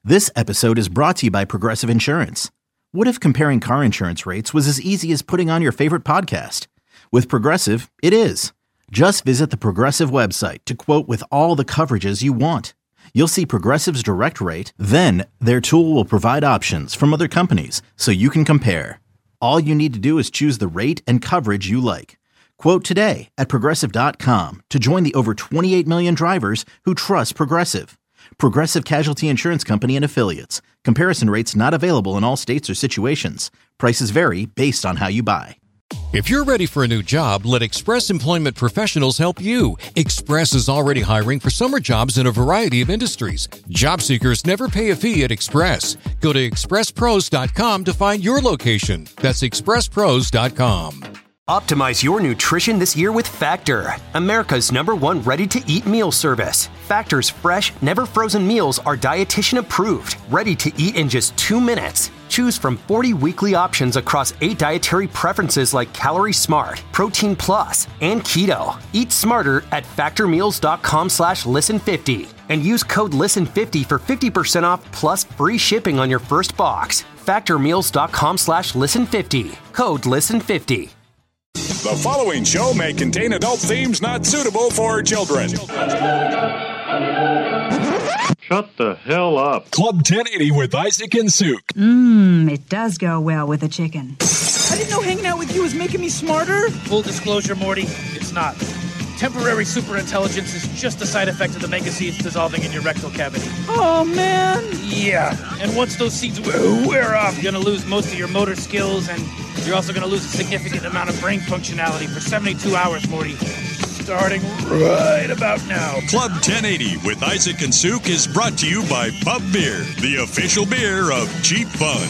This episode is brought to you by Progressive Insurance. What if comparing car insurance rates was as easy as putting on your favorite podcast? With Progressive, it is. Just visit the Progressive website to quote with all the coverages you want. You'll see Progressive's direct rate, then their tool will provide options from other companies so you can compare. All you need to do is choose the rate and coverage you like. Quote today at Progressive.com to join the over 28 million drivers who trust Progressive. Progressive Casualty Insurance Company and Affiliates. Comparison rates not available in all states or situations. Prices vary based on how you buy. If you're ready for a new job, let Express Employment Professionals help you. Express is already hiring for summer jobs in a variety of industries. Job seekers never pay a fee at Express. Go to expresspros.com to find your location. That's expresspros.com. Optimize your nutrition this year with Factor, America's #1 ready-to-eat meal service. Factor's fresh, never-frozen meals are dietitian approved, ready to eat in just 2 minutes. Choose from 40 weekly options across 8 dietary preferences like Calorie Smart, Protein Plus, and Keto. Eat smarter at factormeals.com/listen50 and use code LISTEN50 for 50% off plus free shipping on your first box. Factormeals.com/listen50. Code LISTEN50. The following show may contain adult themes not suitable for children. Shut the hell up. Club 1080 with Isaac and Suk. It does go well with a chicken. I didn't know hanging out with you was making me smarter. Full disclosure, Morty, it's not. Temporary superintelligence is just a side effect of the mega seeds dissolving in your rectal cavity. Oh, man. Yeah, and once those seeds wear off, you're going to lose most of your motor skills, and you're also going to lose a significant amount of brain functionality for 72 hours, Morty. Starting right about now. Club 1080 with Isaac and Suk is brought to you by Pub Beer, the official beer of Cheap Fun.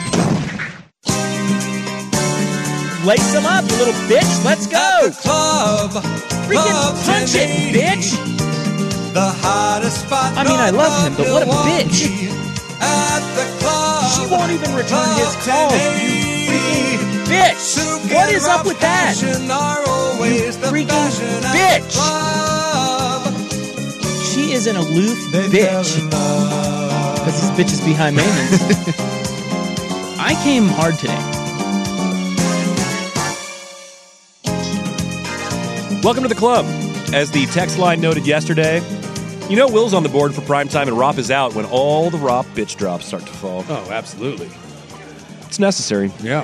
Lace them up, you little bitch. Let's go. Club. Freaking punch it, bitch. The hottest spot. I mean, I love him, but what a bitch. At the club. She won't even return his calls, you freaking bitch. What is up with that? You freaking bitch. She is an aloof bitch. Because this bitch is behind maintenance. I came hard today. Welcome to the club. As the text line noted yesterday, you know Will's on the board for primetime and Rop is out when all the Rop bitch drops start to fall. Oh, absolutely. It's necessary. Yeah.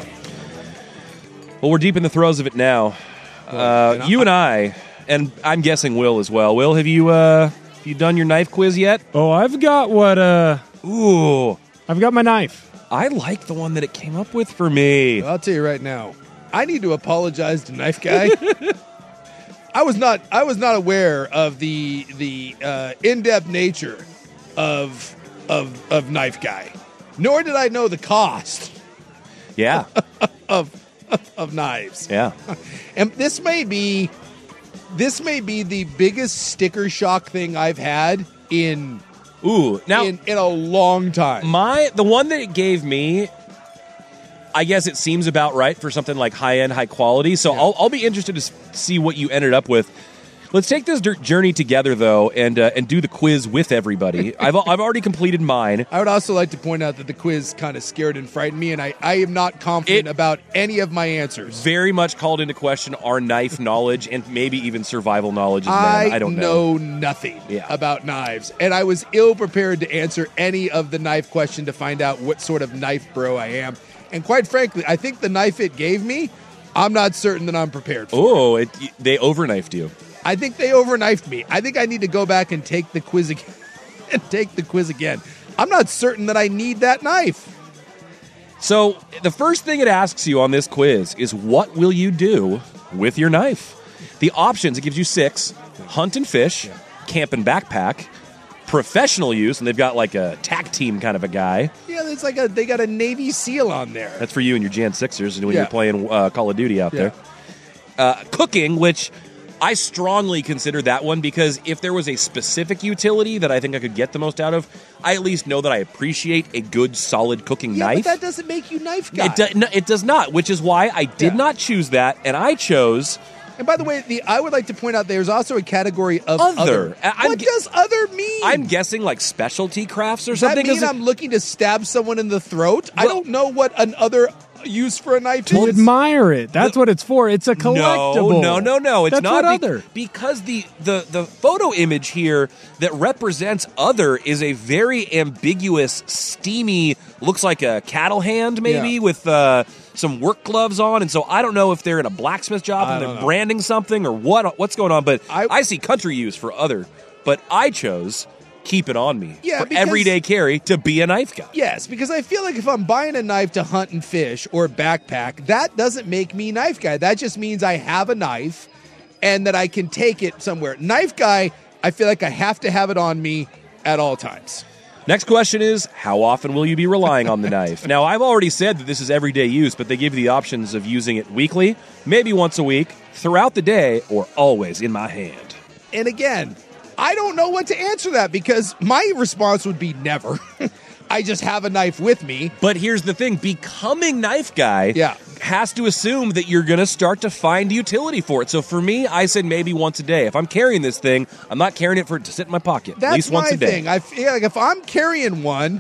Well, we're deep in the throes of it now. You and I, and I'm guessing Will as well. Will, have you done your knife quiz yet? Oh, I've got Ooh. I've got my knife. I like the one that it came up with for me. I'll tell you right now. I need to apologize to Knife Guy. I was not aware of the in-depth nature of Knife Guy, nor did I know the cost. Yeah. of knives. Yeah. And this may be the biggest sticker shock thing I've had in a long time. The one that it gave me, I guess it seems about right for something like high-end, high quality. So yeah. I'll be interested to see what you ended up with. Let's take this journey together, though, and do the quiz with everybody. I've already completed mine. I would also like to point out that the quiz kind of scared and frightened me, and I am not confident about any of my answers. Very much called into question our knife knowledge and maybe even survival knowledge as men. I don't know. I know nothing about knives, and I was ill-prepared to answer any of the knife question to find out what sort of knife bro I am. And quite frankly, I think the knife it gave me, I'm not certain that I'm prepared for. Oh, they overknifed you. I think they overknifed me. I think I need to go back and take the quiz again. I'm not certain that I need that knife. So the first thing it asks you on this quiz is, what will you do with your knife? The options, it gives you 6: hunt and fish, camp and backpack, professional use, and they've got like a tack team kind of a guy. Yeah, it's like they got a Navy SEAL on there. That's for you and your Jan 6ers when you're playing Call of Duty out there. Cooking, which I strongly consider that one, because if there was a specific utility that I think I could get the most out of, I at least know that I appreciate a good, solid cooking knife. But that doesn't make you knife guy. It does not, which is why I did not choose that, and I chose And by the way, I would like to point out there's also a category of Other. What does other mean? I'm guessing like specialty crafts or Does that something. mean I'm looking to stab someone in the throat? I don't know what an other use for a knife To is. admire it. That's what it's for. It's a collectible. No. It's That's not what other. because the photo image here that represents other is a very ambiguous, steamy, looks like a cattle hand maybe with some work gloves on, and so I don't know if they're in a blacksmith job and they're branding something or what's going on. But I see country use for other, but I chose keep it on me for everyday carry to be a knife guy. Yes, because I feel like if I'm buying a knife to hunt and fish or backpack, that doesn't make me knife guy. That just means I have a knife and that I can take it somewhere. Knife guy, I feel like I have to have it on me at all times. Next question is, how often will you be relying on the knife? Now, I've already said that this is everyday use, but they give you the options of using it weekly, maybe once a week, throughout the day, or always in my hand. And again, I don't know what to answer that because my response would be never. I just have a knife with me. But here's the thing, becoming knife guy has to assume that you're going to start to find utility for it. So for me, I said maybe once a day. If I'm carrying this thing, I'm not carrying it for it to sit in my pocket. That's at least once a day. thing. I feel like if I'm carrying one,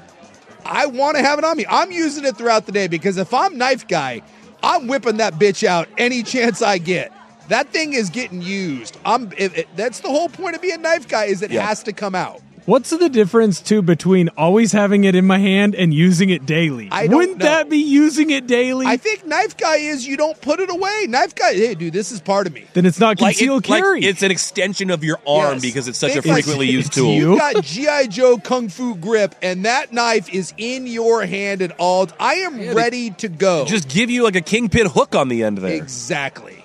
I want to have it on me. I'm using it throughout the day because if I'm knife guy, I'm whipping that bitch out any chance I get. That thing is getting used. That's the whole point of being a knife guy is it has to come out. What's the difference, too, between always having it in my hand and using it daily? Wouldn't that be using it daily? I think knife guy is you don't put it away. Knife guy, hey, dude, this is part of me. Then it's not concealed carry. Like it's an extension of your arm because it's such a frequently used tool. You've got G.I. Joe Kung Fu grip, and that knife is in your hand at all. I am ready to go. Just give you like a kingpin hook on the end there. Exactly.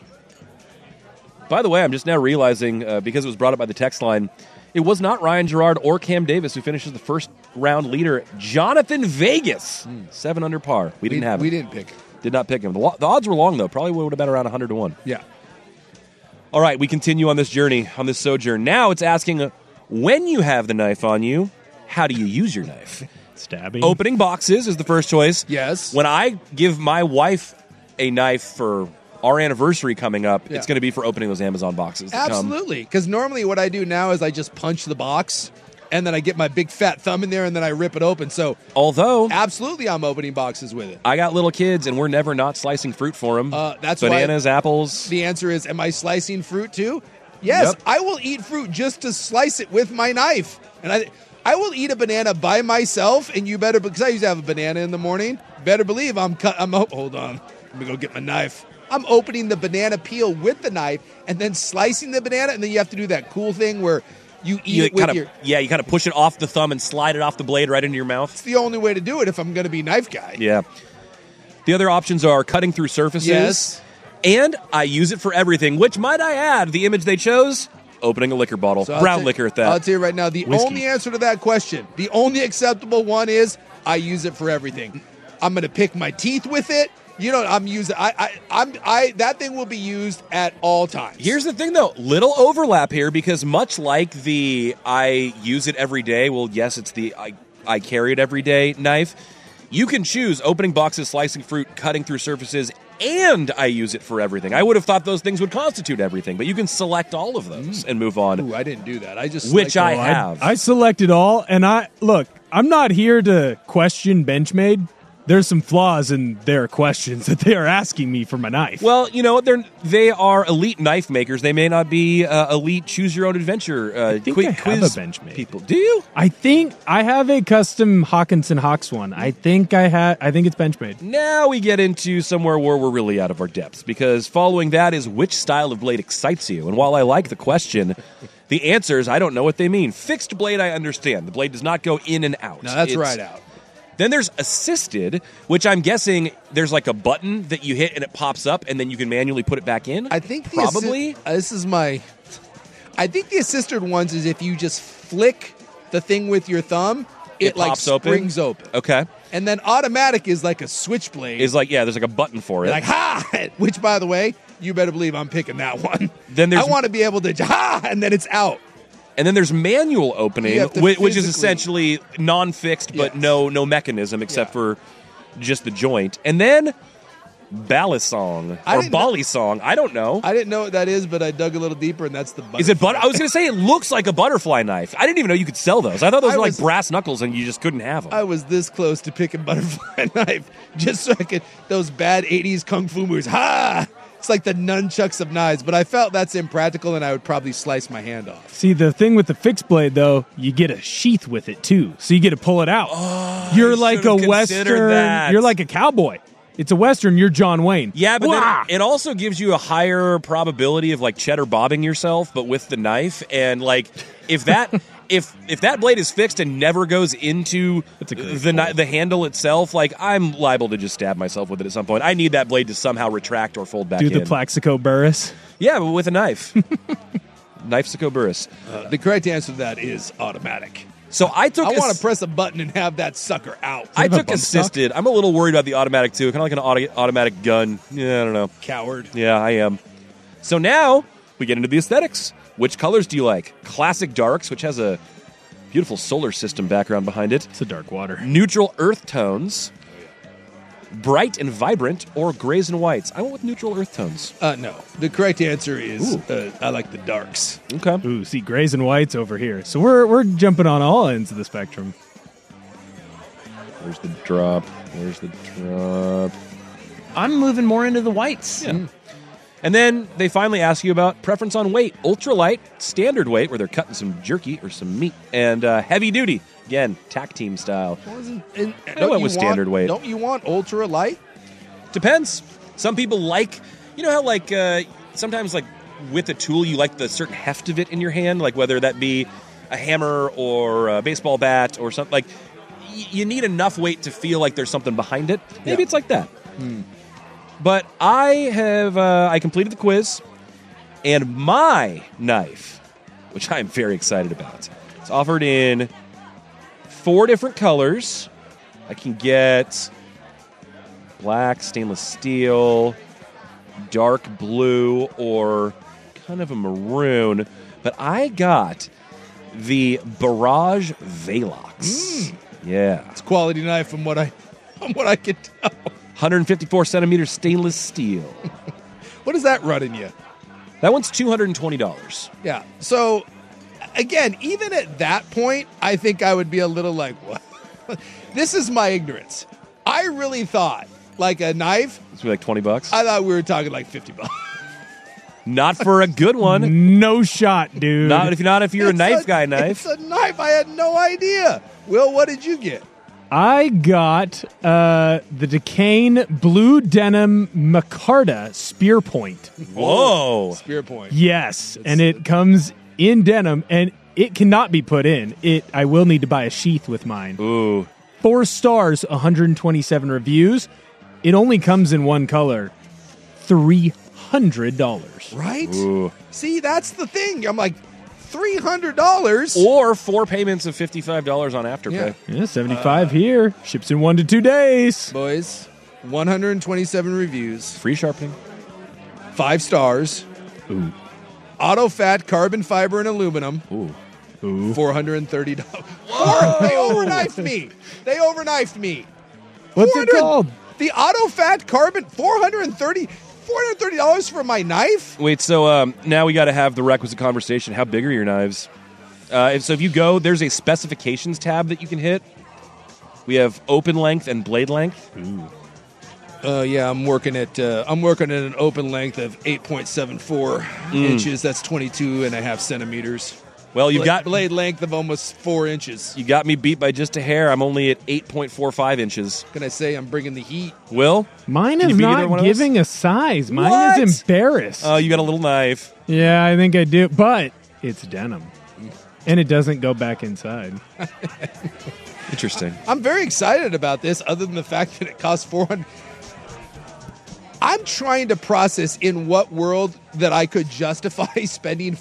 By the way, I'm just now realizing, because it was brought up by the text line, it was not Ryan Gerard or Cam Davis who finishes the first round leader. Jonathan Vegas, 7 under par. We didn't have him. We didn't pick him. Did not pick him. The odds were long, though. Probably would have been around 100 to 1. Yeah. All right, we continue on this journey, on this sojourn. Now it's asking, when you have the knife on you, how do you use your knife? Stabbing. Opening boxes is the first choice. Yes. When I give my wife a knife for our anniversary coming up, it's going to be for opening those Amazon boxes. Absolutely. Because normally what I do now is I just punch the box and then I get my big fat thumb in there and then I rip it open. So, although absolutely I'm opening boxes with it. I got little kids and we're never not slicing fruit for them. That's bananas, apples. The answer is, am I slicing fruit too? Yes, I will eat fruit just to slice it with my knife. And I will eat a banana by myself, and you better, because I used to have a banana in the morning, better believe hold on, let me go get my knife. I'm opening the banana peel with the knife and then slicing the banana, and then you have to do that cool thing where you eat it with your... Yeah, you kind of push it off the thumb and slide it off the blade right into your mouth. It's the only way to do it if I'm going to be knife guy. Yeah. The other options are cutting through surfaces. Yes. And I use it for everything, which, might I add, the image they chose, opening a liquor bottle. So brown liquor at that. I'll tell you right now, the only answer to that question, the only acceptable one is I use it for everything. I'm going to pick my teeth with it. You know, I'm using. That thing will be used at all times. Here's the thing, though, little overlap here because much like the I use it every day. Well, yes, it's the I carry it every day knife. You can choose opening boxes, slicing fruit, cutting through surfaces, and I use it for everything. I would have thought those things would constitute everything, but you can select all of those and move on. Ooh, I didn't do that. I just which I have. I selected all, and I'm not here to question Benchmade. There's some flaws in their questions that they are asking me for my knife. Well, you know, they are elite knife makers. They may not be elite choose-your-own-adventure I think I have a Benchmade people. Do you? I think I have a custom Hawkinson Hawks one. I think it's Benchmade. Now we get into somewhere where we're really out of our depths, because following that is which style of blade excites you. And while I like the question, the answers, I don't know what they mean. Fixed blade, I understand. The blade does not go in and out. No, that's right out. Then there's assisted, which I'm guessing there's like a button that you hit and it pops up, and then you can manually put it back in. I think probably. I think the assisted ones is if you just flick the thing with your thumb, it like springs open. Okay. And then automatic is like a switchblade. Is like, yeah, there's like a button for it. Like, ha! Which, by the way, you better believe I'm picking that one. Then I want to be able to, ha! And then it's out. And then there's manual opening, which is essentially non-fixed, but no mechanism except for just the joint. And then Balisong or Balisong. I don't know. I didn't know what that is, but I dug a little deeper, and that's the butterfly. Is it I was going to say it looks like a butterfly knife. I didn't even know you could sell those. I thought those were like brass knuckles, and you just couldn't have them. I was this close to picking butterfly knife just so I could, those bad 80s kung fu movies. Ha! It's like the nunchucks of knives, but I felt that's impractical, and I would probably slice my hand off. See, the thing with the fixed blade, though, you get a sheath with it, too. So you get to pull it out. Oh, you're like a Western. That. You're like a cowboy. It's a Western. You're John Wayne. Yeah, but then it also gives you a higher probability of like cheddar bobbing yourself, but with the knife. And like, if that if that blade is fixed and never goes into the handle itself, like I'm liable to just stab myself with it at some point. I need that blade to somehow retract or fold back in. Do the Plaxico Burris? Yeah, but with a knife. Knifesico Burris. The correct answer to that is automatic. So I want to press a button and have that sucker out. I took assisted. I'm a little worried about the automatic too. Kind of like an automatic gun. Yeah, I don't know. Coward. Yeah, I am. So now we get into the aesthetics. Which colors do you like? Classic darks, which has a beautiful solar system background behind it. It's a dark water. Neutral earth tones. Bright and vibrant, or grays and whites. I went with neutral earth tones. No. The correct answer is I like the darks. Okay. Ooh, see, grays and whites over here. So we're jumping on all ends of the spectrum. Where's the drop? I'm moving more into the whites. Yeah. And then they finally ask you about preference on weight. Ultralight, standard weight, where they're cutting some jerky or some meat, and heavy duty. Again, tack team style. I went with standard weight. Don't you want ultra light? Depends. Some people like, you know how like sometimes like with a tool you like the certain heft of it in your hand, like whether that be a hammer or a baseball bat or something. Like you need enough weight to feel like there's something behind it. Maybe it's like that. But I completed the quiz, and my knife, which I'm very excited about, it's offered in 4 different colors. I can get black, stainless steel, dark blue, or kind of a maroon. But I got the Barrage Velox. Yeah. It's a quality knife from what I can tell. 154 centimeters stainless steel. What does that run in you? That one's $220. Yeah. So, again, even at that point, I think I would be a little like, what? This is my ignorance. I really thought, like a knife. It's like $20. I thought we were talking like $50. Not for a good one. No shot, dude. Not if you're a knife guy. It's a knife. I had no idea. Will, what did you get? I got the Decane Blue Denim Micarta Spear Point. Whoa. Spear Point. Yes, and it comes in denim, and it cannot be put in. I will need to buy a sheath with mine. Ooh. 4 stars, 127 reviews. It only comes in one color. $300. Right? Ooh. See, that's the thing. I'm like, $300 or 4 payments of $55 on Afterpay. Yeah, 75 here. Ships in 1 to 2 days. Boys, 127 reviews. Free sharpening. 5 stars. Ooh. Auto fat, carbon fiber, and aluminum. Ooh. $430. They overknifed me. What's it called? The Auto Fat Carbon, $430 for my knife? Wait, so now we got to have the requisite conversation. How big are your knives? So if you go, there's a specifications tab that you can hit. We have open length and blade length. Yeah, I'm working at an open length of 8.74 inches. That's 22.5 centimeters. Well, you've got blade length of almost 4 inches. You got me beat by just a hair. I'm only at 8.45 inches. Can I say I'm bringing the heat? Will? Mine is not giving a size. Mine is embarrassed. Oh, you got a little knife. Yeah, I think I do. But it's denim. And it doesn't go back inside. Interesting. I'm very excited about this, other than the fact that it costs $400. I'm trying to process in what world that I could justify spending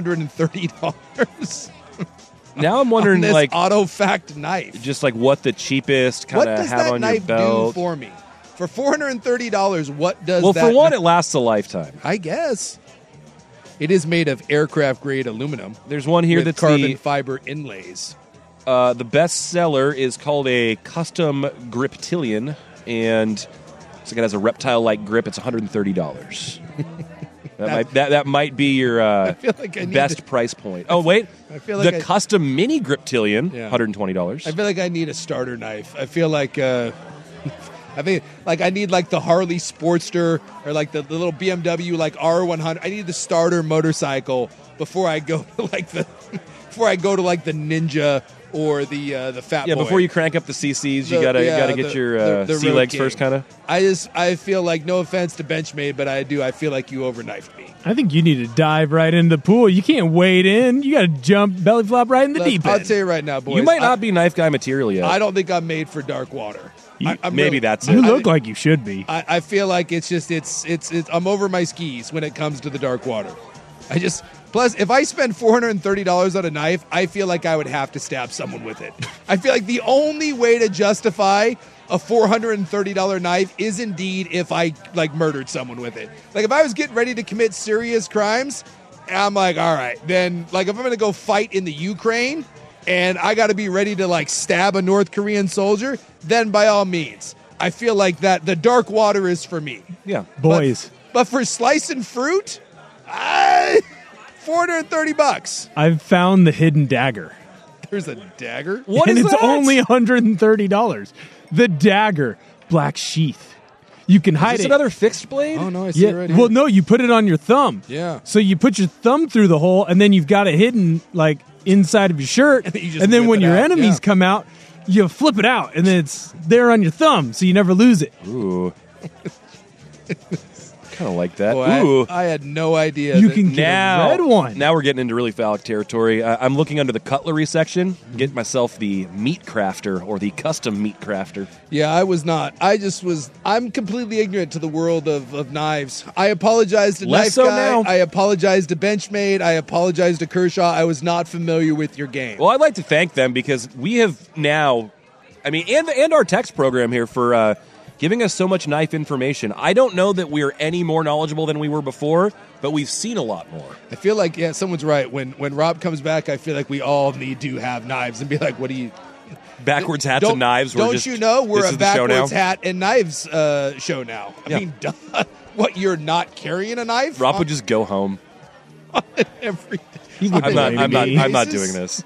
$430. Now I'm wondering, on this like auto-fact knife, just like what the cheapest kind of have on your belt. What does that knife do for me? For $430, what does? Well, that for one, it lasts a lifetime. I guess it is made of aircraft-grade aluminum. There's one here with that's carbon fiber inlays. The best seller is called a custom Griptilian, and Looks like it has a reptile-like grip. It's $130. That might be your best price point. Oh, wait. I feel like the custom mini Griptilian, $120. I feel like I need a starter knife. I feel like I need like the Harley Sportster or like the little BMW like R100. I need the starter motorcycle before I go to like the Ninja or the Fat Boy. Yeah, before you crank up the CCs, you gotta get your sea legs first, kind of. I feel like, no offense to Benchmade, but I feel like you overknifed me. I think you need to dive right into the pool. You can't wade in. You got to jump belly flop right in the deep end. I'll tell you right now, boys. You might not be knife guy material yet. I don't think I'm made for dark water. That's it. You look like you should be. I feel like it's I'm over my skis when it comes to the dark water. Plus, if I spend $430 on a knife, I feel like I would have to stab someone with it. I feel like the only way to justify a $430 knife is indeed if I like murdered someone with it. Like if I was getting ready to commit serious crimes, I'm like, all right, then like if I'm going to go fight in the Ukraine and I got to be ready to like stab a North Korean soldier, then by all means. I feel like that the dark water is for me. Yeah. Boys. But for slicing fruit, $430. I've found the hidden dagger. There's a dagger? What and is it's that? only $130. The dagger, black sheath. You can hide Is this it. another fixed blade? Oh, no, I see it right here. Well, no, you put it on your thumb. Yeah. So you put your thumb through the hole, and then you've got it hidden like inside of your shirt. And then when your enemies come out, you flip it out, and then it's there on your thumb, so you never lose it. Ooh. Kind of like that. Boy, Ooh. I had no idea. You can get a red one. Now we're getting into really phallic territory. I'm looking under the cutlery section, get myself the meat crafter or the custom meat crafter. Yeah, I was not. I'm completely ignorant to the world of knives. I apologize to Less Knife so Guy. now. I apologize to Benchmade. I apologize to Kershaw. I was not familiar with your game. Well, I'd like to thank them because we have now, and our text program here for giving us so much knife information. I don't know that we're any more knowledgeable than we were before, but we've seen a lot more. I feel like, someone's right. When Rob comes back, I feel like we all need to have knives and be like, what do you... Backwards hats and knives. Don't you know we're a backwards hat and knives show now? I mean, what, you're not carrying a knife? Rob would just go home. Every day. I'm not doing this.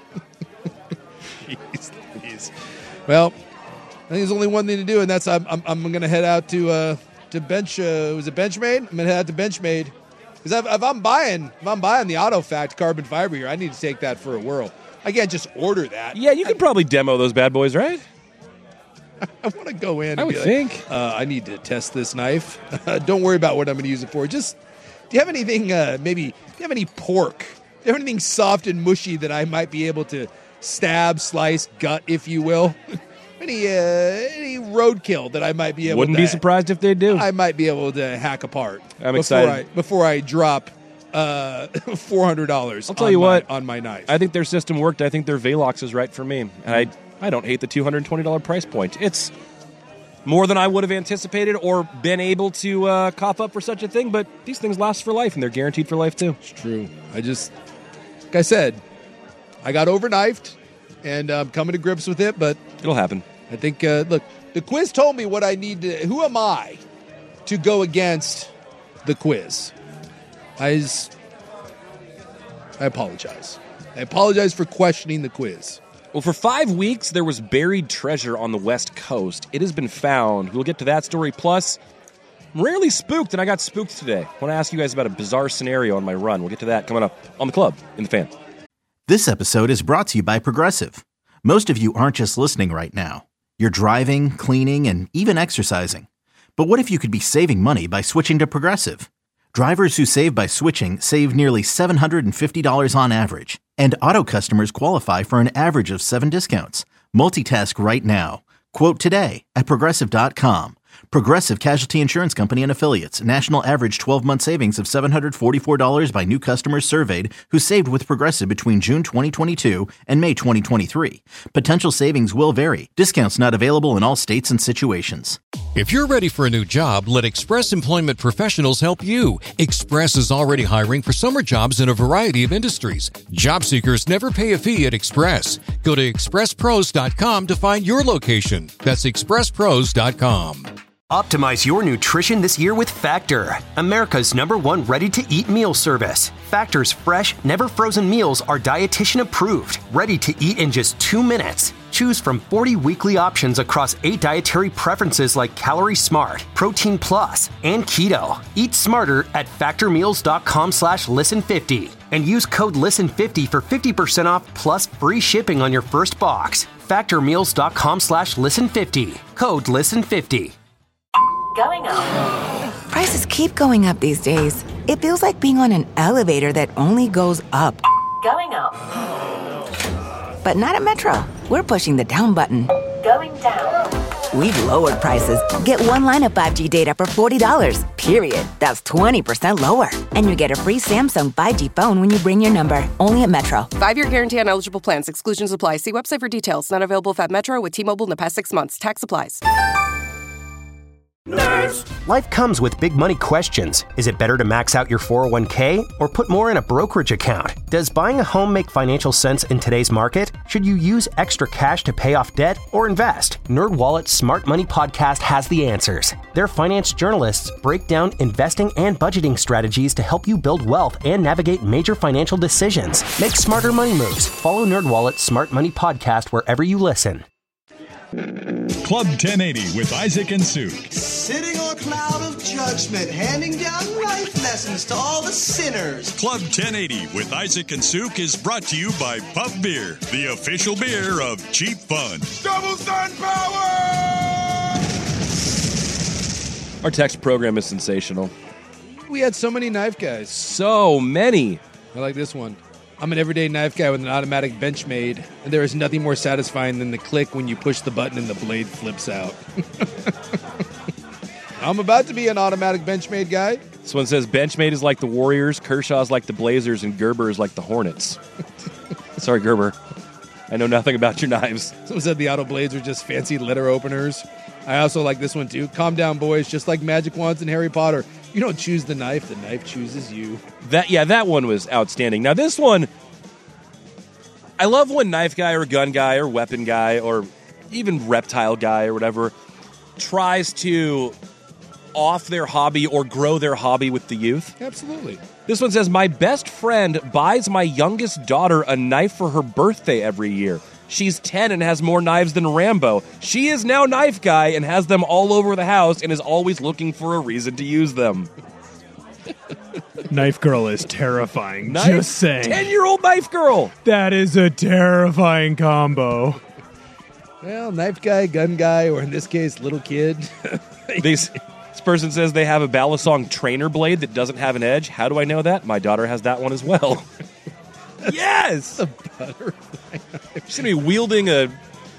Jeez. Well, I think there's only one thing to do, and that's I'm going to head out to Bench. Was it Benchmade? I'm going to head out to Benchmade because if I'm buying the AutoFact carbon fiber here, I need to take that for a whirl. I can't just order that. Yeah, you can probably demo those bad boys, right? I want to go in. I would think. I need to test this knife. Don't worry about what I'm going to use it for. Just, do you have anything? Do you have any pork? Do you have anything soft and mushy that I might be able to stab, slice, gut, if you will? Any roadkill that I might be able Wouldn't to... be surprised if they do. I might be able to hack apart. I'm excited. Before I drop $400 I'll tell you what, on my knife. I think their system worked. I think their Velox is right for me. And I don't hate the $220 price point. It's more than I would have anticipated or been able to cough up for such a thing, but these things last for life, and they're guaranteed for life, too. It's true. Like I said, I got overknifed, and I'm coming to grips with it, but... It'll happen. I think, look, the quiz told me what I need to... Who am I to go against the quiz? I apologize. I apologize for questioning the quiz. Well, for 5 weeks, there was buried treasure on the West Coast. It has been found. We'll get to that story. Plus, I'm rarely spooked, and I got spooked today. I want to ask you guys about a bizarre scenario on my run. We'll get to that coming up on The Club in the Fan. This episode is brought to you by Progressive. Most of you aren't just listening right now. You're driving, cleaning, and even exercising. But what if you could be saving money by switching to Progressive? Drivers who save by switching save nearly $750 on average. And auto customers qualify for an average of 7 discounts. Multitask right now. Quote today at Progressive.com. Progressive Casualty Insurance Company and Affiliates. National average 12-month savings of $744 by new customers surveyed who saved with Progressive between June 2022 and May 2023. Potential savings will vary. Discounts not available in all states and situations. If you're ready for a new job, let Express Employment Professionals help you. Express is already hiring for summer jobs in a variety of industries. Job seekers never pay a fee at Express. Go to expresspros.com to find your location. That's expresspros.com. Optimize your nutrition this year with Factor, America's #1 ready-to-eat meal service. Factor's fresh, never-frozen meals are dietitian approved, ready to eat in just 2 minutes. Choose from 40 weekly options across 8 dietary preferences like Calorie Smart, Protein Plus, and Keto. Eat smarter at factormeals.com/listen50 and use code LISTEN50 for 50% off plus free shipping on your first box. Factormeals.com/listen50. Code LISTEN50. Going up. Prices keep going up these days. It feels like being on an elevator that only goes up. Going up. But not at Metro. We're pushing the down button. Going down. We've lowered prices. Get one line of 5G data for $40, period. That's 20% lower. And you get a free Samsung 5G phone when you bring your number. Only at Metro. 5-year guarantee on eligible plans. Exclusions apply. See website for details. Not available at Metro with T-Mobile in the past 6 months. Tax applies. Nerds. Life comes with big money questions. Is it better to max out your 401k or put more in a brokerage account? Does buying a home make financial sense in today's market? Should you use extra cash to pay off debt or invest? NerdWallet's Smart Money podcast has the answers. Their finance journalists break down investing and budgeting strategies to help you build wealth and navigate major financial decisions. Make smarter money moves. Follow NerdWallet's Smart Money podcast wherever you listen. Club 1080 with Isaac and Suk. Sitting on a cloud of judgment, handing down life lessons to all the sinners. Club 1080 with Isaac and Suk is brought to you by Pub Beer, the official beer of Cheap Fun. Double Sun Power! Our text program is sensational. We had so many knife guys. So many. I like this one. I'm an everyday knife guy with an automatic Benchmade, and there is nothing more satisfying than the click when you push the button and the blade flips out. I'm about to be an automatic Benchmade guy. This one says Benchmade is like the Warriors, Kershaw's like the Blazers, and Gerber is like the Hornets. Sorry, Gerber. I know nothing about your knives. Someone said the auto blades are just fancy letter openers. I also like this one, too. Calm down, boys. Just like magic wands in Harry Potter. You don't choose the knife chooses you. That one was outstanding. Now, this one, I love when knife guy or gun guy or weapon guy or even reptile guy or whatever tries to off their hobby or grow their hobby with the youth. Absolutely. This one says, my best friend buys my youngest daughter a knife for her birthday every year. She's 10 and has more knives than Rambo. She is now knife guy and has them all over the house and is always looking for a reason to use them. Knife girl is terrifying. Just saying. 10-year-old knife girl. That is a terrifying combo. Well, knife guy, gun guy, or in this case, little kid. This person says they have a Balisong trainer blade that doesn't have an edge. How do I know that? My daughter has that one as well. Yes! A butterfly knife. She's going to be wielding a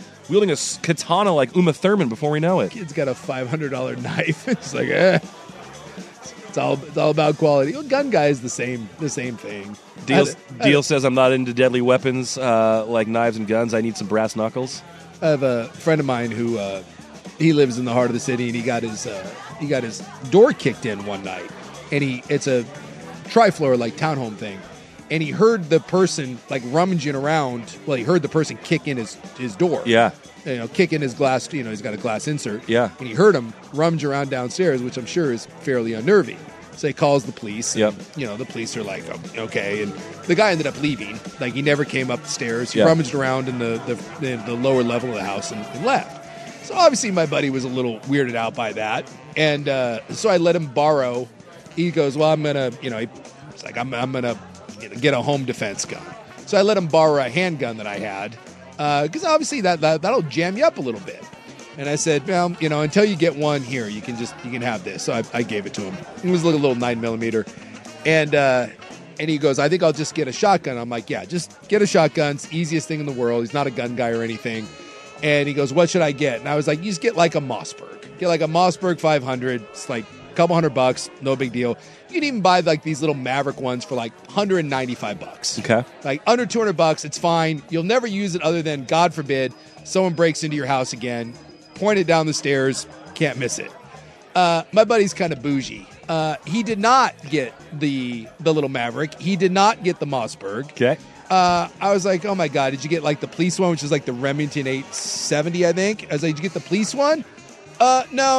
katana like Uma Thurman before we know it. Kid's got a $500 knife. It's like, It's all about quality. Well, gun guy is the same thing. Deal says I'm not into deadly weapons like knives and guns. I need some brass knuckles. I have a friend of mine who he lives in the heart of the city, and he got his door kicked in one night, and it's a tri-floor like townhome thing, and he heard the person like rummaging around. Well, he heard the person kick in his door. Yeah. Kick in his glass, he's got a glass insert. Yeah. And he heard him rummage around downstairs, which I'm sure is fairly unnerving. So he calls the police. Yep. And, the police are like, oh, okay. And the guy ended up leaving. Like, he never came up the stairs. He rummaged around in the lower level of the house and left. So obviously my buddy was a little weirded out by that. And so I let him borrow. He goes, well, I'm going to, it's like, I'm going to get a home defense gun. So I let him borrow a handgun that I had. Because obviously that'll jam you up a little bit. And I said, well, until you get one here, you can have this. So I gave it to him. It was like a little 9mm. And he goes, I think I'll just get a shotgun. I'm like, yeah, just get a shotgun. It's the easiest thing in the world. He's not a gun guy or anything. And he goes, what should I get? And I was like, you just get like a Mossberg. Get like a Mossberg 500. It's like a couple $100, no big deal. You can even buy like these little Maverick ones for like $195. Okay. Like under $200, it's fine. You'll never use it other than, God forbid, someone breaks into your house again, point it down the stairs, can't miss it. My buddy's kind of bougie. He did not get the little Maverick. He did not get the Mossberg. Okay. I was like, oh my God, did you get like the police one, which is like the Remington 870, I think? I was like, did you get the police one? No.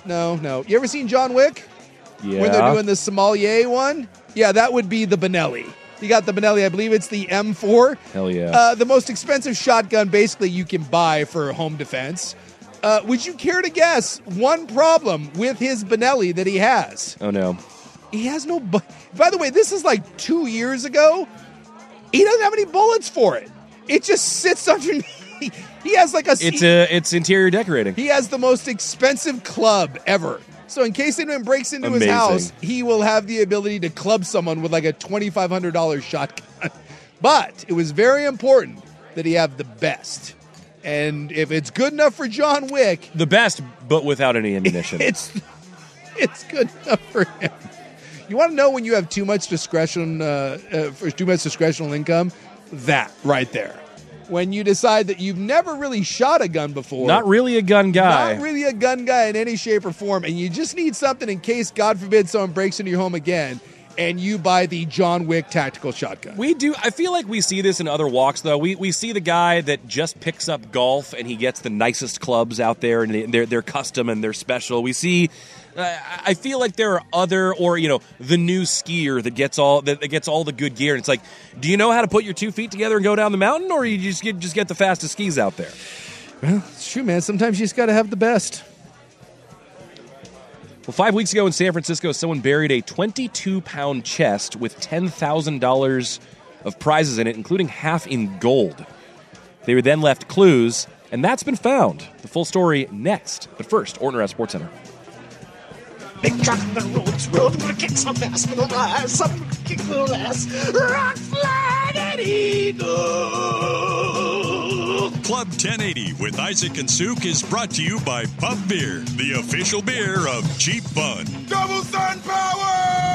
No. You ever seen John Wick? Yeah. When they're doing the sommelier one? Yeah, that would be the Benelli. You got the Benelli. I believe it's the M4. Hell yeah. The most expensive shotgun basically you can buy for home defense. Would you care to guess one problem with his Benelli that he has? Oh, no. He has no... By the way, this is like 2 years ago. He doesn't have any bullets for it. It just sits underneath. He has like a... It's interior decorating. He has the most expensive club ever. So in case anyone breaks into his house, he will have the ability to club someone with like a $2,500 shotgun. But it was very important that he have the best. And if it's good enough for John Wick... The best, but without any ammunition. It's good enough for him. You want to know when you have too much discretional income? That right there. When you decide that you've never really shot a gun before. Not really a gun guy. Not really a gun guy in any shape or form. And you just need something in case, God forbid, someone breaks into your home again. And you buy the John Wick tactical shotgun. We do. I feel like we see this in other walks, though. We see the guy that just picks up golf and he gets the nicest clubs out there, and they're custom and they're special. We see. I feel like there are other, or the new skier that gets all the good gear. And it's like, do you know how to put your 2 feet together and go down the mountain, or you just get the fastest skis out there? Well, it's true, man. Sometimes you just got to have the best. Well, 5 weeks ago in San Francisco, someone buried a 22-pound chest with $10,000 of prizes in it, including half in gold. They were then left clues, and that's been found. The full story next. But first, Orton Around Sports Center. Big truck on the roads, road, gonna kick some ass, gonna rise, some kick little ass, rock, flag, and eagle. Club 1080 with Isaac and Souk is brought to you by Pub Beer, the official beer of Cheap Fun. Double sun power!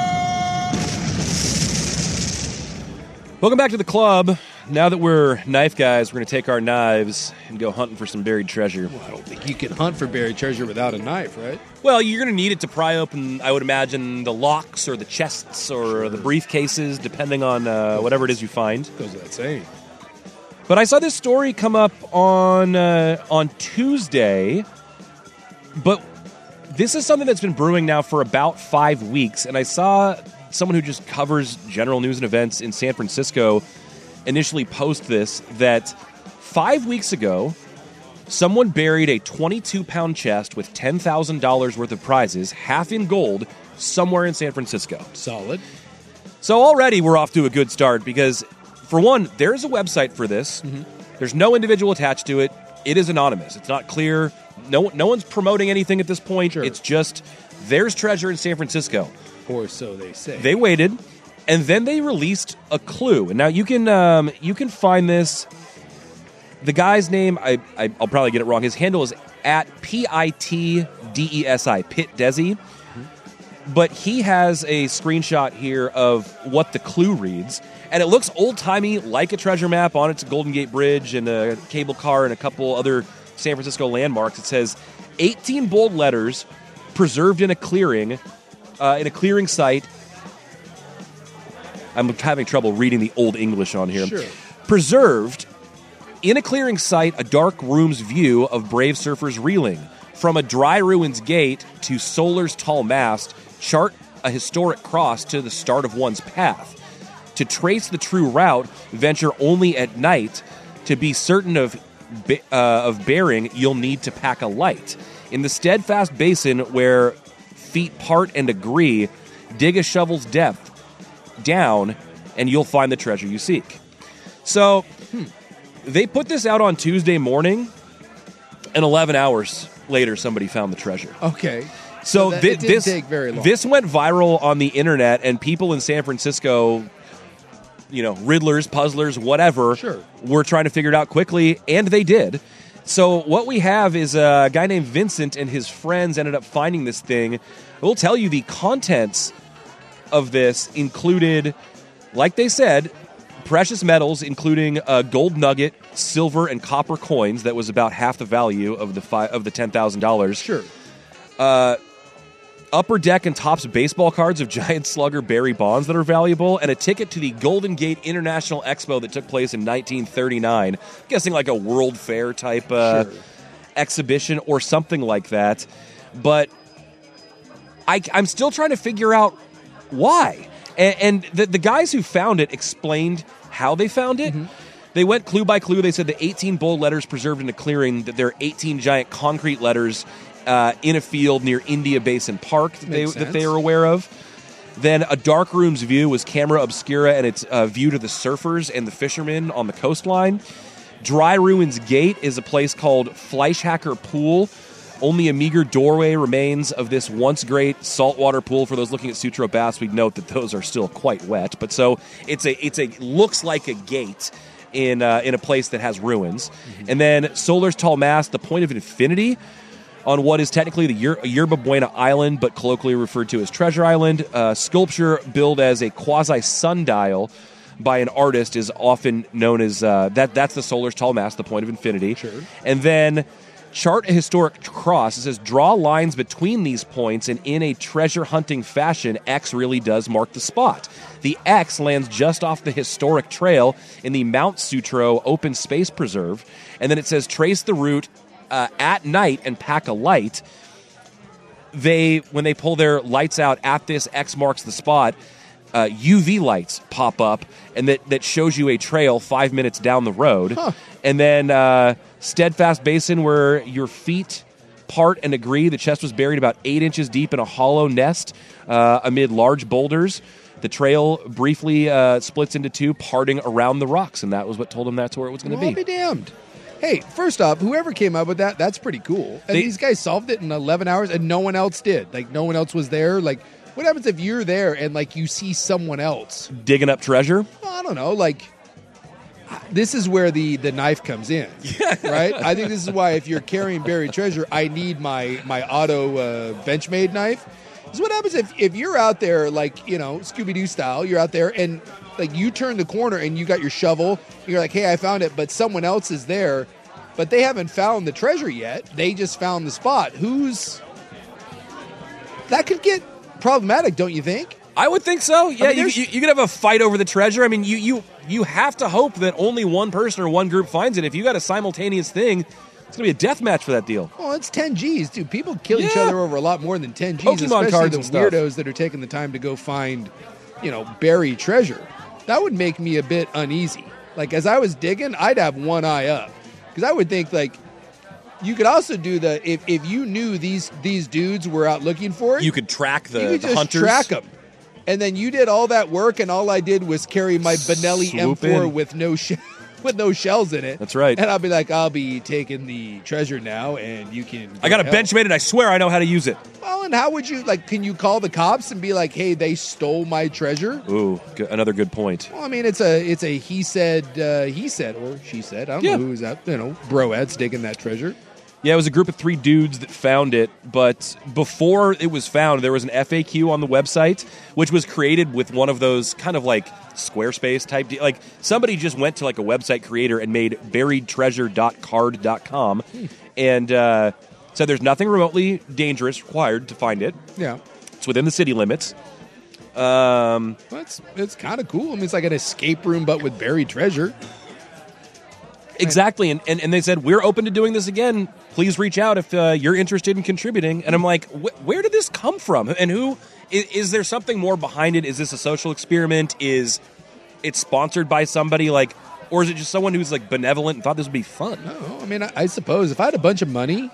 Welcome back to the club. Now that we're knife guys, we're going to take our knives and go hunting for some buried treasure. Well, I don't think you can hunt for buried treasure without a knife, right? Well, you're going to need it to pry open, I would imagine, the locks or the chests or the briefcases, depending on whatever it is you find. Goes without saying. But I saw this story come up on Tuesday, but this is something that's been brewing now for about 5 weeks, and I saw someone who just covers general news and events in San Francisco initially post this, that 5 weeks ago, someone buried a 22-pound chest with $10,000 worth of prizes, half in gold, somewhere in San Francisco. Solid. So already we're off to a good start because, for one, there's a website for this. Mm-hmm. There's no individual attached to it. It is anonymous. It's not clear. No one's promoting anything at this point. Sure. It's just, there's treasure in San Francisco. Or so they say. They waited, and then they released a clue. And now you can find this. The guy's name, I'll probably get it wrong. His handle is at PITDESI, Pit Desi. Mm-hmm. But he has a screenshot here of what the clue reads. And it looks old-timey, like a treasure map. On it's a Golden Gate Bridge and a cable car and a couple other San Francisco landmarks. It says 18 bold letters preserved in a clearing site. I'm having trouble reading the Old English on here. Sure. Preserved in a clearing site, a dark room's view of brave surfers reeling. From a dry ruins gate to Solar's tall mast, chart a historic cross to the start of one's path. To trace the true route, venture only at night. To be certain of bearing, you'll need to pack a light. In the steadfast basin where feet part and agree, dig a shovel's depth down, and you'll find the treasure you seek. So, they put this out on Tuesday morning, and 11 hours later, somebody found the treasure. Okay. So it didn't take very long. This went viral on the internet, and people in San Francisco, riddlers, puzzlers, whatever, sure, were trying to figure it out quickly, and they did. So what we have is a guy named Vincent and his friends ended up finding this thing. We'll tell you the contents of this included, like they said, precious metals, including a gold nugget, silver, and copper coins that was about half the value of the $10,000. Sure. Upper Deck and Topps baseball cards of giant slugger Barry Bonds that are valuable, and a ticket to the Golden Gate International Expo that took place in 1939. I'm guessing like a World Fair type exhibition or something like that. But I'm still trying to figure out why. And the guys who found it explained how they found it. They went clue by clue. They said the 18 bold letters preserved in a clearing, that there are 18 giant concrete letters in a field near India Basin Park that they were aware of. Then a dark room's view was camera obscura, and it's a view to the surfers and the fishermen on the coastline. Dry Ruins Gate is a place called Fleischhacker Pool. Only a meager doorway remains of this once great saltwater pool. For those looking at Sutro bass, we'd note that those are still quite wet. But so it's a looks like a gate in a place that has ruins. And then Solar's Tall Mast, the Point of Infinity, on what is technically the Yerba Buena Island, but colloquially referred to as Treasure Island. Sculpture billed as a quasi-sundial by an artist is often known as that's the Solar's Tall Mast, the Point of Infinity. Sure. And then chart a historic cross. It says draw lines between these points, and in a treasure hunting fashion, X really does mark the spot. The X lands just off the historic trail in the Mount Sutro Open Space Preserve, and then it says trace the route at night and pack a light. When they pull their lights out at this X marks the spot, UV lights pop up, and that shows you a trail 5 minutes down the road. And then Steadfast Basin, where your feet part and agree. The chest was buried about 8 inches deep in a hollow nest amid large boulders. The trail briefly splits into two, parting around the rocks, and that was what told them that's where it was going to be. I'll be damned. Hey, first off, whoever came up with that, that's pretty cool. And these guys solved it in 11 hours, and no one else did. Like, no one else was there. Like, what happens if you're there and, like, you see someone else digging up treasure? Well, I don't know. Like, this is where the knife comes in, right? I think this is why if you're carrying buried treasure, I need my auto Benchmade knife. This is what happens if you're out there, like, you know, Scooby-Doo style, you're out there and, like, you turn the corner and you got your shovel. You're like, hey, I found it, but someone else is there, but they haven't found the treasure yet. They just found the spot. That could get problematic, don't you think? I would think so. Yeah, you could have a fight over the treasure. I mean, you have to hope that only one person or one group finds it. If you got a simultaneous thing, it's going to be a death match for that deal. Well, it's 10 Gs, dude. People kill each other over a lot more than 10 Gs, Pokemon especially cards the and stuff. weirdos that are taking the time to go find, you know, buried treasure. That would make me a bit uneasy. Like, as I was digging, I'd have one eye up. Because I would think, like, you could also do if you knew these dudes were out looking for it. You could track the you could just hunters. track them. And then you did all that work, and all I did was carry my Benelli Swoop M4 in. with no shells in it. That's right. And I'll be like, I'll be taking the treasure now, and you can. I got a Benchmade, and I swear I know how to use it. Well, and how would you, like, can you call the cops and be like, hey, they stole my treasure? Ooh, another good point. Well, I mean, it's a he said or she said. I don't know who's out, broettes digging that treasure. Yeah, it was a group of 3 dudes that found it, but before it was found, there was an FAQ on the website, which was created with one of those kind of like Squarespace type deal. Like, somebody just went to like a website creator and made buriedtreasure.card.com and said there's nothing remotely dangerous required to find it. Yeah. It's within the city limits. Well, it's kind of cool. I mean, it's like an escape room, but with buried treasure. Exactly, and they said, we're open to doing this again. Please reach out if you're interested in contributing. And I'm like, where did this come from? And who is there something more behind it? Is this a social experiment? Is it sponsored by somebody, like, or is it just someone who's like benevolent and thought this would be fun? No, I mean, I suppose if I had a bunch of money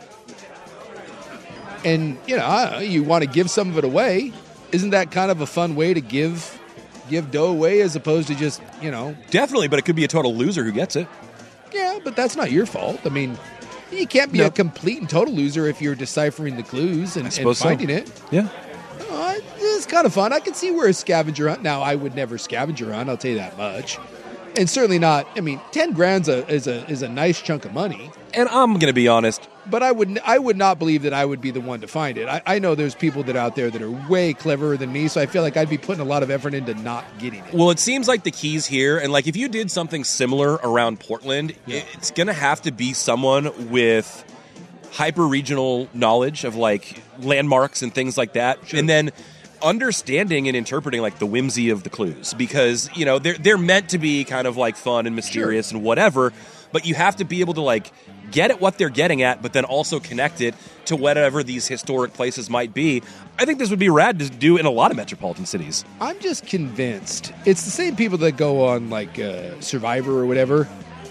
and, you want to give some of it away, isn't that kind of a fun way to give dough away as opposed to just, Definitely, but it could be a total loser who gets it. Yeah, but that's not your fault. I mean, you can't be a complete and total loser if you're deciphering the clues and finding it. Yeah. It's kind of fun. I can see where a scavenger hunt. Now, I would never scavenger hunt, I'll tell you that much. And certainly not, I mean, 10 grand is a nice chunk of money. And I'm going to be honest. But I would not believe that I would be the one to find it. I know there's people that out there that are way cleverer than me, so I feel like I'd be putting a lot of effort into not getting it. Well, it seems like the key's here, and like if you did something similar around Portland, it's going to have to be someone with hyper-regional knowledge of like landmarks and things like that, and then understanding and interpreting like the whimsy of the clues, because they're meant to be kind of like fun and mysterious and whatever, but you have to be able to like get at what they're getting at, but then also connect it to whatever these historic places might be. I think this would be rad to do in a lot of metropolitan cities. I'm just convinced it's the same people that go on like Survivor or whatever.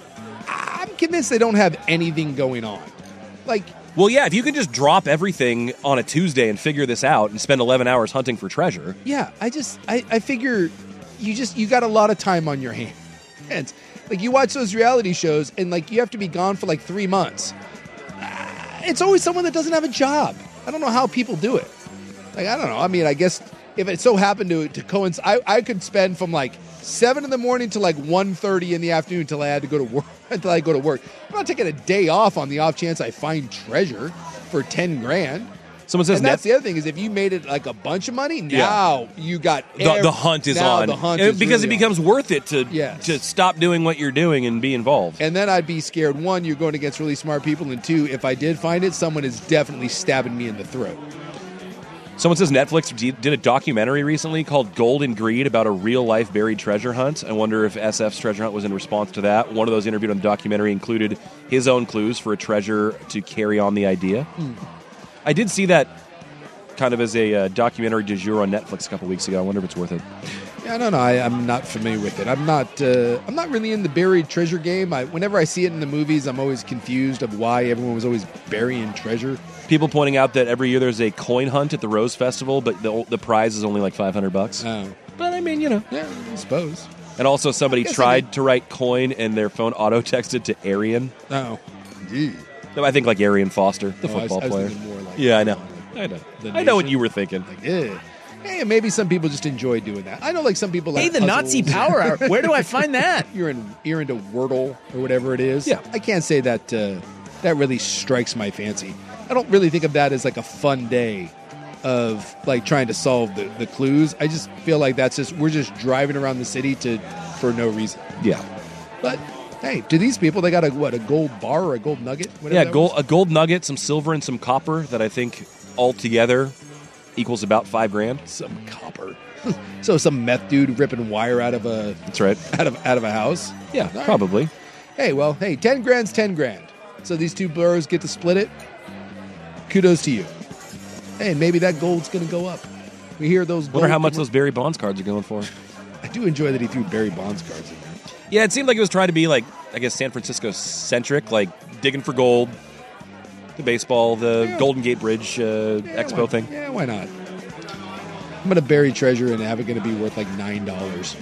I'm convinced they don't have anything going on. Like, well, yeah, if you could just drop everything on a Tuesday and figure this out and spend 11 hours hunting for treasure. Yeah, I figure you got a lot of time on your hands. Like, you watch those reality shows and like you have to be gone for like 3 months. It's always someone that doesn't have a job. I don't know how people do it. Like, I don't know. I mean, I guess if it so happened to coincide, I could spend from like 7 in the morning to like 1:30 in the afternoon until I had to go to work. Until I go to work. I'm not taking a day off on the off chance I find treasure for $10,000. Someone says, and that's the other thing is if you made it like a bunch of money, now you got the hunt is on. The hunt is because really it becomes worth it to Yes. stop doing what you're doing and be involved. And then I'd be scared. 1, you're going against really smart people, and 2, if I did find it, someone is definitely stabbing me in the throat. Someone says Netflix did a documentary recently called Gold and Greed about a real-life buried treasure hunt. I wonder if SF's treasure hunt was in response to that. One of those interviewed on the documentary included his own clues for a treasure to carry on the idea. I did see that kind of as a documentary du jour on Netflix a couple weeks ago. I wonder if it's worth it. Yeah, I don't know. I'm not familiar with it. I'm not really in the buried treasure game. Whenever I see it in the movies, I'm always confused of why everyone was always burying treasure. People pointing out that every year there's a coin hunt at the Rose Festival, but the prize is only like $500. Oh. But I mean, Yeah, I suppose. And also somebody tried to write coin and their phone auto-texted to Arian. Oh. Gee. No, I think like Arian Foster, the football I was player. thinking more like I know. I know what you were thinking. Like, hey, maybe some people just enjoy doing that. I know, like some people. Hey, like the puzzles. Nazi Power Hour. Where do I find that? You're into Wordle or whatever it is. Yeah, I can't say that that really strikes my fancy. I don't really think of that as like a fun day of like trying to solve the clues. I just feel like we're just driving around the city for no reason. Yeah, but hey, to these people, they got a gold bar or a gold nugget? Yeah, a gold nugget, some silver, and some copper that I think altogether equals about $5,000. Some copper. So some meth dude ripping wire out of a. That's right. Out of a house. Yeah, probably. Hey, $10,000's $10,000. So these two boroughs get to split it. Kudos to you. Hey, maybe that gold's going to go up. We hear those. Wonder how much those Barry Bonds cards are going for. I do enjoy that he threw Barry Bonds cards in there. Yeah, it seemed like it was trying to be like, I guess, San Francisco centric, like digging for gold, the baseball, the Golden Gate Bridge expo thing. Yeah, why not? I'm going to bury treasure and have it going to be worth like $9.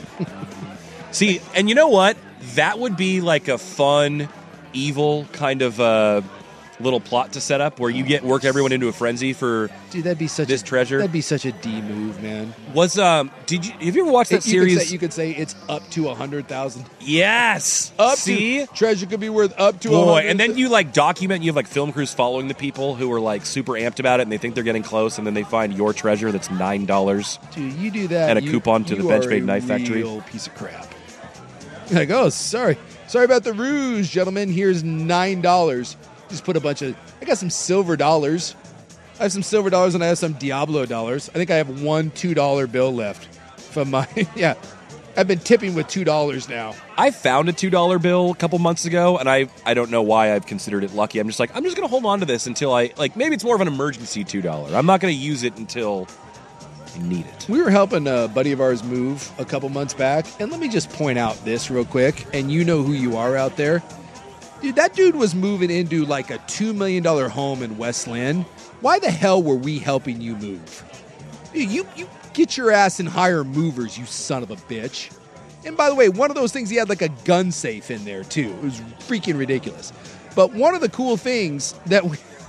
See, and you know what? That would be like a fun, evil kind of little plot to set up where you work everyone into a frenzy for that'd be such this treasure. That'd be such a D move, man. Have you ever watched that series? You could say it's up to 100,000. Yes. Treasure could be worth up to 100,000. And then you like document. You have like film crews following the people who are like super amped about it, and they think they're getting close, and then they find your treasure that's $9. Dude, you do that, and a coupon to the Benchmade Knife Factory. Real piece of crap. Like, oh, sorry about the ruse, gentlemen. Here's $9. Just put I got some silver dollars. I have some silver dollars and I have some Diablo dollars. I think I have one $2 bill left from my, I've been tipping with $2 now. I found a $2 bill a couple months ago, and I don't know why I've considered it lucky. I'm just going to hold on to this until maybe it's more of an emergency $2. I'm not going to use it until I need it. We were helping a buddy of ours move a couple months back, and let me just point out this real quick, and you know who you are out there. Dude, that dude was moving into like a $2 million home in West Lynn. Why the hell were we helping you move? Dude, you get your ass and hire movers, you son of a bitch. And by the way, one of those things, he had like a gun safe in there too. It was freaking ridiculous. But one of the cool things that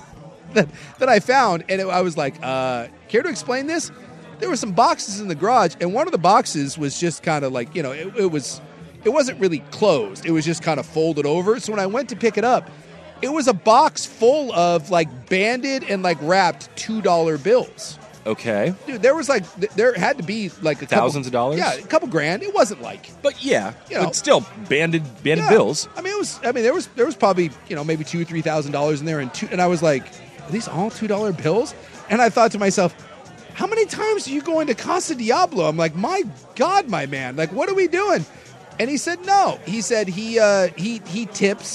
I found, and I was like, care to explain this? There were some boxes in the garage, and one of the boxes was just kind of like, it wasn't really closed. It was just kind of folded over. So when I went to pick it up, it was a box full of like banded and like wrapped $2 bills. Okay. Dude, there had to be like thousands of dollars? Yeah, a couple grand. It wasn't like. But yeah, but still banded bills. I mean, there was probably, maybe $2,000 or $3,000 in there and I was like, are these all $2 bills? And I thought to myself, how many times are you going to Casa Diablo? I'm like, my God, my man, like, what are we doing? And he said no. He said he tips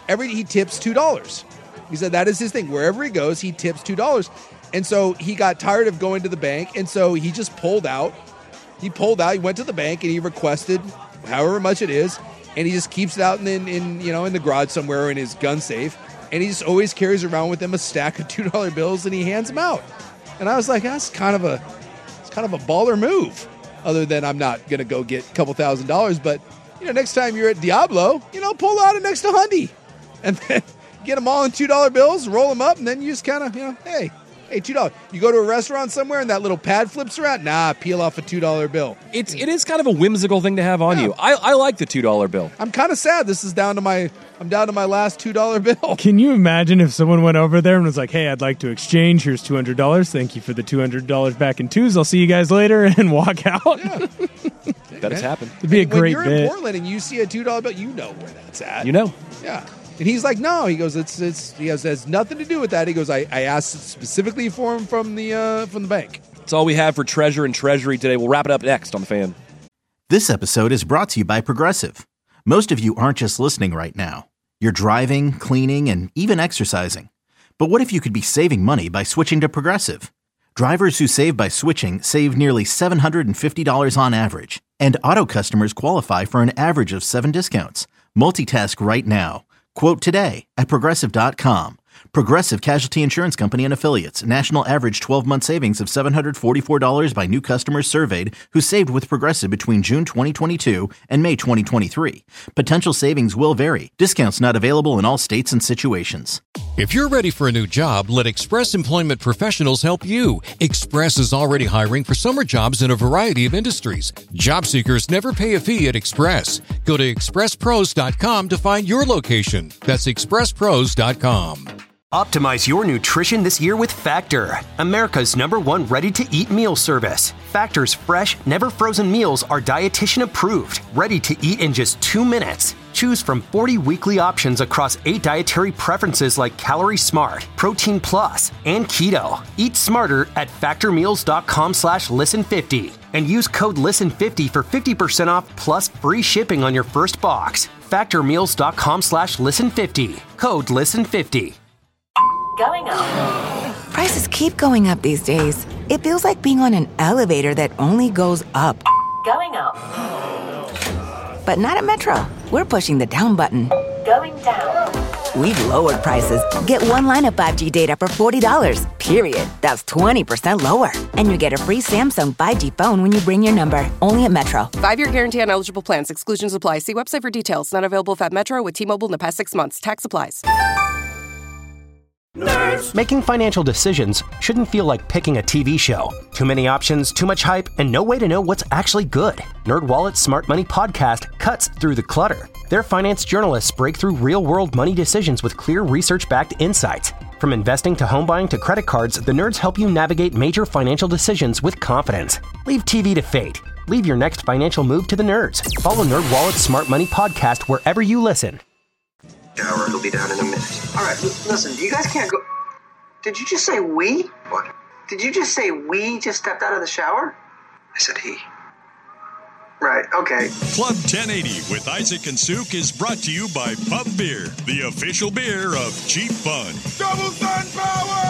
he tips $2. He said that is his thing. Wherever he goes, he tips $2. And so he got tired of going to the bank, and so he just pulled out. He went to the bank, and he requested however much it is, and he just keeps it out in the garage somewhere or in his gun safe, and he just always carries around with him a stack of $2 bills, and he hands them out. And I was like, that's kind of a baller move. Other than I'm not going to go get a couple $1,000s, but next time you're at Diablo, pull out an extra $100 and then get them all in $2 bills, roll them up, and then you just kind of, hey, $2. You go to a restaurant somewhere and that little pad flips around. Nah, peel off a $2 bill. It is kind of a whimsical thing to have on you. I like the $2 bill. I'm kind of sad. This is down to my last $2 bill. Can you imagine if someone went over there and was like, "Hey, I'd like to exchange. Here's $200. Thank you for the $200 back in twos. I'll see you guys later," and walk out. Yeah. That has happened. It'd be a great bit. When you're in Portland and you see a $2 bill, you know where that's at. Yeah. And he's like, no. He goes, it has nothing to do with that. He goes, I asked specifically for him from the bank. That's all we have for Treasure and Treasury today. We'll wrap it up next on The Fan. This episode is brought to you by Progressive. Most of you aren't just listening right now. You're driving, cleaning, and even exercising. But what if you could be saving money by switching to Progressive? Drivers who save by switching save nearly $750 on average. And auto customers qualify for an average of 7 discounts. Multitask right now. Quote today at Progressive.com. Progressive Casualty Insurance Company and Affiliates. National average 12-month savings of $744 by new customers surveyed who saved with Progressive between June 2022 and May 2023. Potential savings will vary. Discounts not available in all states and situations. If you're ready for a new job, let Express Employment Professionals help you. Express is already hiring for summer jobs in a variety of industries. Job seekers never pay a fee at Express. Go to expresspros.com to find your location. That's expresspros.com. Optimize your nutrition this year with Factor, America's #1 ready-to-eat meal service. Factor's fresh, never-frozen meals are dietitian approved, ready to eat in just 2 minutes. Choose from 40 weekly options across 8 dietary preferences like Calorie Smart, Protein Plus, and Keto. Eat smarter at factormeals.com/listen50 and use code LISTEN50 for 50% off plus free shipping on your first box. Factormeals.com/listen50. Code LISTEN50. Going up. Prices keep going up these days. It feels like being on an elevator that only goes up. Going up. But not at Metro. We're pushing the down button. Going down. We've lowered prices. Get one line of 5G data for $40, period. That's 20% lower. And you get a free Samsung 5G phone when you bring your number. Only at Metro. 5-year guarantee on eligible plans. Exclusions apply. See website for details. Not available at Metro with T-Mobile in the past 6 months. Tax applies. Nerds. Making financial decisions shouldn't feel like picking a TV show. Too many options, too much hype, and no way to know what's actually good. NerdWallet's Smart Money podcast cuts through the clutter. Their finance journalists break through real-world money decisions with clear research-backed insights. From investing to home buying to credit cards, the nerds help you navigate major financial decisions with confidence. Leave TV to fate. Leave your next financial move to the nerds. Follow NerdWallet's Smart Money podcast wherever you listen. Shower, he'll be down in a minute. All right, listen, you guys can't go. Did you just say we? What? Did you just say we just stepped out of the shower? I said he. Right, okay. Club 1080 with Isaac and Suk is brought to you by Pub Beer, the official beer of Cheap Fun. Double Sun Power!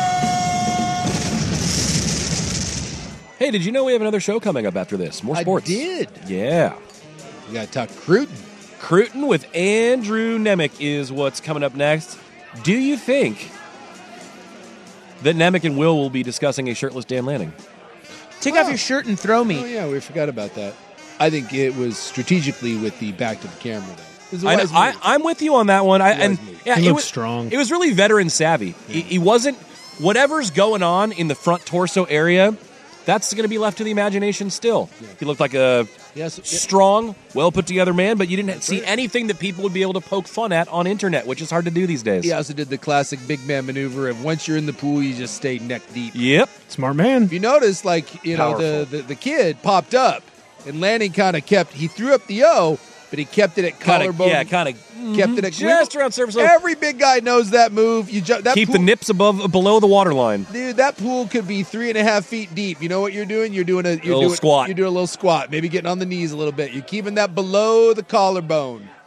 Hey, did you know we have another show coming up after this? More sports. I did. Yeah. We got to talk Cruton. Cruton with Andrew Nemec is what's coming up next. Do you think that Nemec and Will be discussing a shirtless Dan Lanning? Take off your shirt and throw me. Oh, yeah, we forgot about that. I think it was strategically with the back to the camera, though. I'm with you on that one. He looks strong. It was really veteran savvy. Yeah. He wasn't, whatever's going on in the front torso area, that's going to be left to the imagination still. Yeah. He looked like a strong, well-put-together man, but you didn't see anything that people would be able to poke fun at on internet, which is hard to do these days. He also did the classic big man maneuver of once you're in the pool, you just stay neck deep. Yep. Smart man. If you notice, the kid popped up, and Lanning kind of he threw up the O, but he kept it at collarbone. Kept it at just around surface. Every big guy knows that move. Keep the nips below the waterline. Dude, that pool could be 3.5 feet deep. You know what you're doing? You're doing a little squat. You're doing a little squat, maybe getting on the knees a little bit. You're keeping that below the collarbone.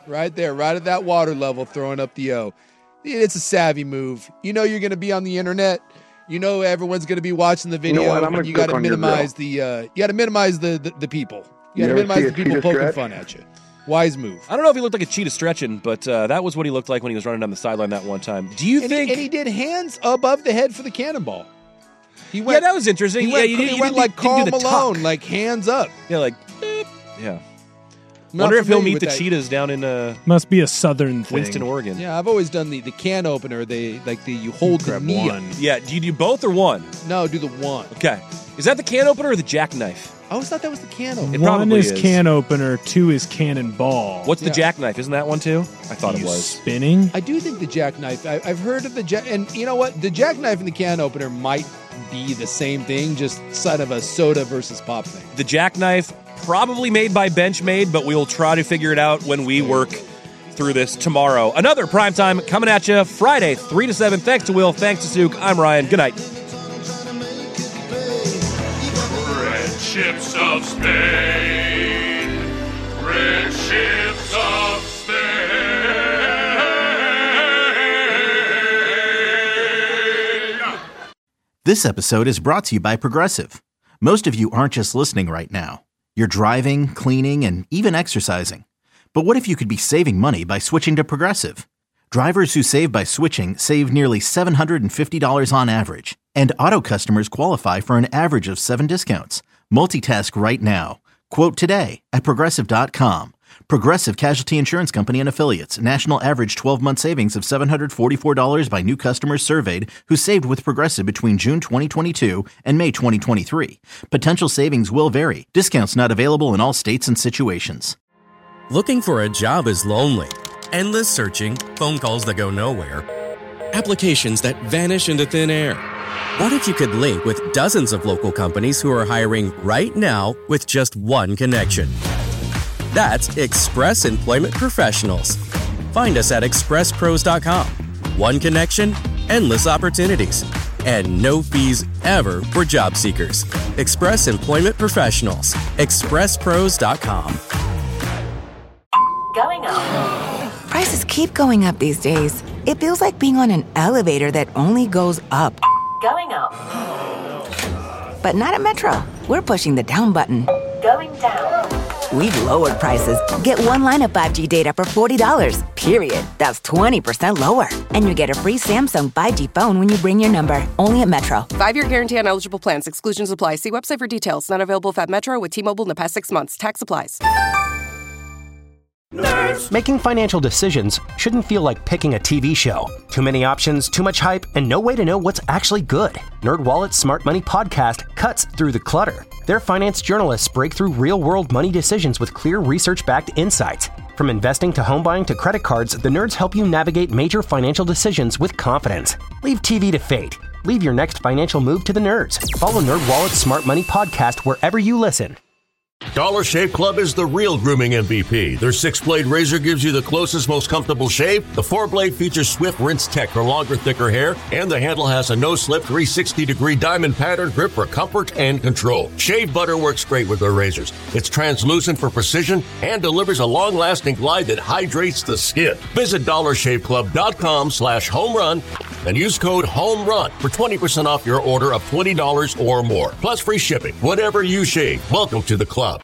Right there, right at that water level, throwing up the O. It's a savvy move. You know you're going to be on the internet. You know everyone's going to be watching the video. You know what? You got to minimize the people. You got to minimize the people poking fun at you. Wise move. I don't know if he looked like a cheetah stretching, but that was what he looked like when he was running down the sideline that one time. Do you think? And he did hands above the head for the cannonball. Yeah, that was interesting. He went like Karl Malone, like hands up. Yeah, like beep. Yeah. Wonder if he'll meet the cheetahs down in must be a southern thing. Winston, Oregon. Yeah, I've always done the can opener. You hold the knee one. up. Yeah, do you do both or one? No, do the one. Okay. Is that the can opener or the jackknife? I always thought that was the can opener. It one probably is can opener, 2 is cannonball. What's the jackknife? Isn't that one too? I thought it was. Spinning? I do think the jackknife. I've heard of the and you know what? The jackknife and the can opener might be the same thing, just side of a soda versus pop thing. The jackknife, probably made by Benchmade, but we will try to figure it out when we work through this tomorrow. Another Primetime coming at you Friday, 3 to 7. Thanks to Will. Thanks to Suk. I'm Ryan. Good night. Red ships of Spain. Red ships of Spain. This episode is brought to you by Progressive. Most of you aren't just listening right now. You're driving, cleaning, and even exercising. But what if you could be saving money by switching to Progressive? Drivers who save by switching save nearly $750 on average. And auto customers qualify for an average of 7 discounts. Multitask right now. Quote today at Progressive.com. Progressive Casualty Insurance Company and Affiliates. National average 12-month savings of $744 by new customers surveyed who saved with Progressive between June 2022 and May 2023. Potential savings will vary. Discounts not available in all states and situations. Looking for a job is lonely. Endless searching, phone calls that go nowhere, applications that vanish into thin air. What if you could link with dozens of local companies who are hiring right now with just one connection? That's Express Employment Professionals. Find us at expresspros.com. One connection, endless opportunities, and no fees ever for job seekers. Express Employment Professionals. expresspros.com. Going up. Prices keep going up these days. It feels like being on an elevator that only goes up. Going up. But not at Metro. We're pushing the down button. Going down. We've lowered prices. Get one line of 5G data for $40, period. That's 20% lower. And you get a free Samsung 5G phone when you bring your number. Only at Metro. 5-year guarantee on eligible plans. Exclusions apply. See website for details. Not available if at Metro with T-Mobile in the past 6 months. Tax applies. Nerds. Making financial decisions shouldn't feel like picking a TV show. Too many options, too much hype, and no way to know what's actually good. NerdWallet's Smart Money Podcast cuts through the clutter. Their finance journalists break through real-world money decisions with clear research-backed insights. From investing to home buying to credit cards, the nerds help you navigate major financial decisions with confidence. Leave TV to fate. Leave your next financial move to the nerds. Follow NerdWallet's Smart Money Podcast wherever you listen. Dollar Shave Club is the real grooming MVP. Their 6-blade razor gives you the closest, most comfortable shave. The 4-blade features swift rinse tech for longer, thicker hair. And the handle has a no-slip 360-degree diamond pattern grip for comfort and control. Shave butter works great with their razors. It's translucent for precision and delivers a long-lasting glide that hydrates the skin. Visit DollarShaveClub.com/homerun and use code HOMERUN for 20% off your order of $20 or more. Plus free shipping. Whatever you shave, welcome to the club.